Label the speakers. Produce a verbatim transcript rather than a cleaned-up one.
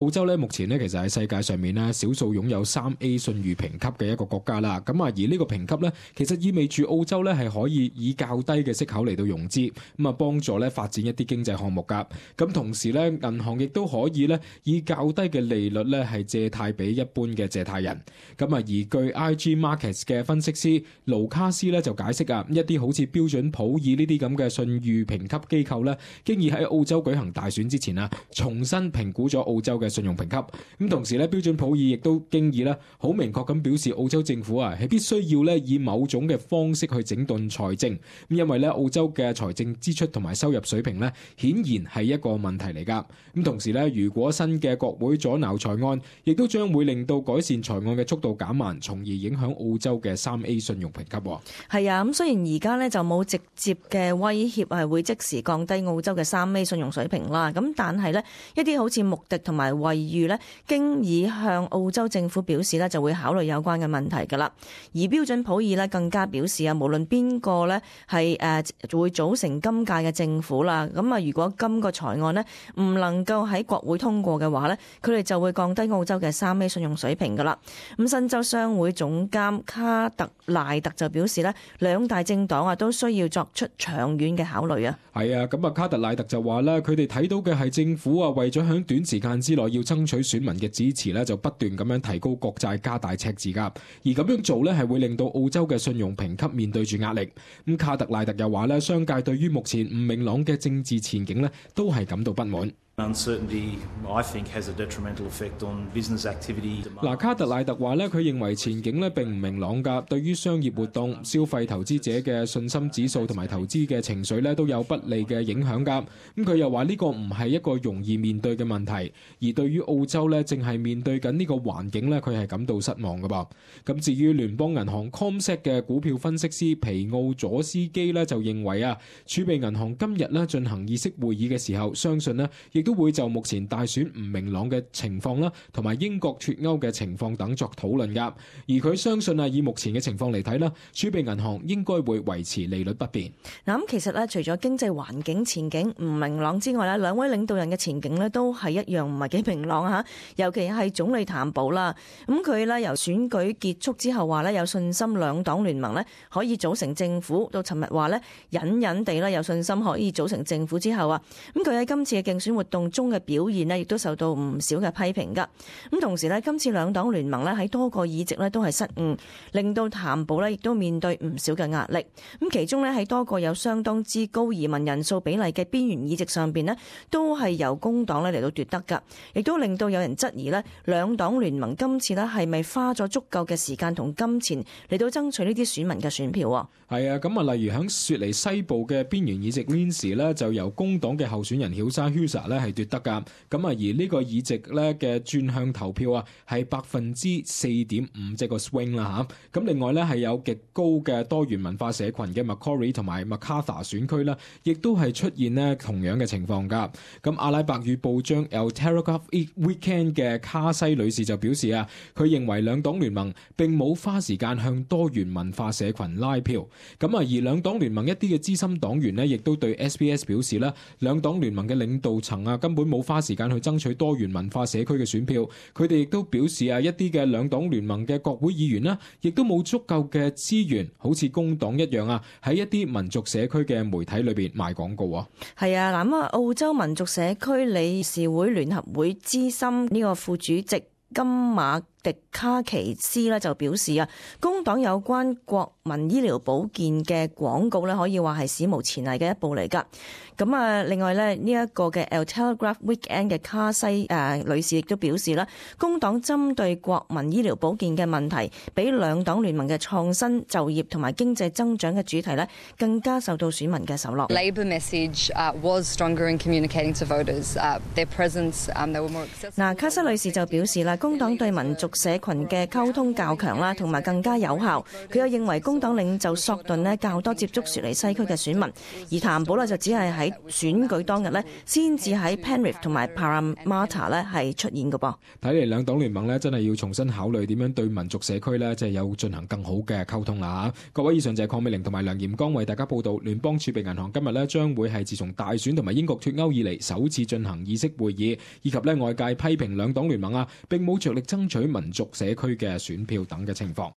Speaker 1: 澳洲咧目前咧其實喺世界上面咧少數擁有三 A 信譽評級嘅一個國家啦。咁啊而呢個評級咧其實意味住澳洲咧係可以以較低嘅息口嚟到融資，咁啊幫助咧發展一啲經濟項目㗎。咁同時咧銀行亦都可以咧以較低嘅利率咧係借貸俾一般嘅借貸人。咁啊而據 I G Markets 嘅分析師盧卡斯咧就解釋啊，一啲好似標準普爾呢啲咁嘅信譽評級機構咧，經已喺澳洲舉行大選之前啊重新評估咗澳洲嘅信用評級。咁同時咧，標準普爾亦都經已咧好明確咁表示，澳洲政府啊係必須要咧以某種嘅方式去整頓財政。咁因為咧澳洲嘅財政支出同埋收入水平咧，顯然係一個問題嚟㗎。咁同時咧，如果新嘅國會阻撓財案，亦都將會令到改善財案嘅速度減慢，從而影響澳洲嘅三 A 信用評級。
Speaker 2: 係啊，咁雖然而家咧就冇直接嘅威脅係會即時降低澳洲嘅三 A 信用水平啦。咁但係咧一啲好似穆迪同埋惠譽咧，經已向澳洲政府表示咧，就會考慮有關嘅問題㗎啦。而標準普爾咧更加表示啊，無論邊個咧係誒會組成今屆嘅政府啦，咁啊如果今個財案呢唔能夠喺國會通過嘅話咧，佢哋就會降低澳洲嘅三 A 信用水平㗎啦。咁新州商會總監卡特賴特就表示咧，兩大政黨啊都需要作出長遠嘅考慮啊。
Speaker 1: 係啊，咁啊卡特賴特就話咧，佢哋睇到嘅係政府啊為咗喺短時間之內要爭取選民嘅支持咧，就不斷咁樣提高國債，加大赤字㗎。而咁樣做咧，係會令到澳洲嘅信用評級面對住壓力。咁卡特賴特又話咧，商界對於目前唔明朗嘅政治前景咧，都係感到不滿。
Speaker 3: Uncertainty, I think, has a detrimental effect on business activity.
Speaker 1: 嗱，卡特賴特話咧，佢認為前景咧並唔明朗㗎，對於商業活動、消費投資者嘅信心指數同埋投資嘅情緒咧都有不利嘅影響㗎。咁佢又話呢個唔係一個容易面對嘅問題，而對於澳洲咧正係面對緊呢個環境咧，佢係感到失望㗎噃。咁至於聯邦銀行 Comsec 嘅股票分析師皮奧佐斯基咧就認為啊，儲備銀行今日咧進行議息會議嘅時候，相信咧亦都會就目前大選唔明朗嘅情況啦，同埋英國脫歐嘅情況等作討論㗎。而佢相信啊，以目前嘅情況嚟睇啦，儲備銀行應該會維持利率不變。
Speaker 2: 嗱，咁其實咧，除咗經濟環境前景唔明朗之外咧，兩位領導人嘅前景咧都係一樣唔係幾明朗嚇。尤其係總理譚寶啦，咁佢咧由選舉結束之後話咧有信心兩黨聯盟咧可以組成政府，到尋日話咧隱隱地咧有信心可以組成政府之後啊，咁佢喺今次嘅競選活動中嘅表現呢，亦都受到唔少嘅批評噶。咁同時呢，今次兩黨聯盟呢喺多個議席呢都係失誤，令到譚寶呢亦都面對唔少嘅壓力。咁其中呢，喺多個有相當之高移民人數比例嘅邊緣議席上邊呢，都係由工黨呢嚟到奪得噶，亦都令到有人質疑呢兩黨聯盟今次呢係咪花咗足夠嘅時間同金錢嚟到爭取呢啲選民嘅選票啊？
Speaker 1: 係啊，咁啊，例如喺雪梨西部嘅邊緣議席 Lindsay 呢，就由工黨嘅候選人曉莎 Hughes 呢係奪得噶。咁啊，而呢個議席咧嘅轉向投票啊，係百分之四點五，即係個 swing 啦嚇。咁另外咧係有極高嘅多元文化社群嘅 Macquarie 同埋 Macarthur 選區啦，亦都係出現咧同樣嘅情況㗎。咁阿拉伯語報章 El Telegraph Weekend 嘅卡西女士就表示啊，佢認為兩黨聯盟並冇花時間向多元文化社群拉票。咁啊，而兩黨聯盟一啲嘅資深黨員呢，亦都對 S B S 表示啦，兩黨聯盟嘅領導層啊根本冇花時間去爭取多元文化社區嘅選票。佢哋亦都表示啊，一啲嘅兩黨聯盟嘅國會議員啦，亦都冇足夠嘅資源，好似工黨一樣啊，喺一啲民族社區嘅媒體裏邊賣廣告啊。
Speaker 2: 係啊，嗱咁啊，澳洲民族社區理事會聯合會資深呢個副主席金馬迪卡奇斯咧就表示啊，工黨有關國民醫療保健嘅廣告咧，可以話係史無前例嘅一步嚟噶。咁啊，另外咧呢一個嘅 El Telegraph Weekend 嘅卡西誒、呃、女士亦都表示啦，工黨針對國民醫療保健嘅問題，比兩黨聯盟嘅創新就業同埋經濟增長嘅主題咧，更加受到選民嘅受落。
Speaker 4: Labor message was stronger in communicating to voters their presence. They were more accessible.
Speaker 2: 嗱，卡西女士就表示啦，工黨對民族社群嘅溝通較強啦，同埋更加有效。佢又認為工黨領袖索頓呢較多接觸雪梨西區嘅選民，而譚寶呢就只係喺選舉當日呢先至喺 Penrith 同埋 Parramatta 呢係出現嘅噃。
Speaker 1: 睇嚟兩黨聯盟呢真係要重新考慮點樣對民族社區呢即係有進行更好嘅溝通啦嚇。各位，以上就係鄺美玲同埋梁炎光為大家報道，聯邦儲備銀行今日呢將會係自從大選同埋英國脫歐以嚟首次進行議息會議，以及呢外界批評兩黨聯盟啊並冇着力爭取民族社區嘅選票等嘅情況。